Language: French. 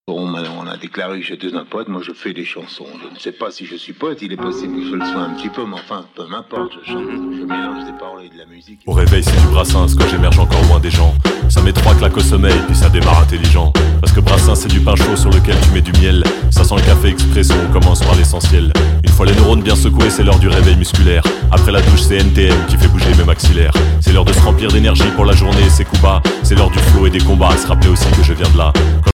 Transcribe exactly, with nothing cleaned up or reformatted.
On a, on a déclaré que j'étais un poète, moi je fais des chansons. Je ne sais pas si je suis poète, il est possible que je le sois un petit peu, mais enfin, peu m'importe, je chante, je mélange des paroles et de la musique. Au réveil c'est du Brassens quand j'émerge encore loin des gens. Ça met trois claques au sommeil puis ça démarre intelligent. Parce que Brassens c'est du pain chaud sur lequel tu mets du miel. Ça sent le café expresso, on commence par l'essentiel. Une fois les neurones bien secoués c'est l'heure du réveil musculaire. Après la douche c'est N T M qui fait bouger mes maxillaires. C'est l'heure de se remplir d'énergie pour la journée, c'est Kuba. C'est l'heure du flow et des combats, à se rappeler aussi que je viens de là. Quand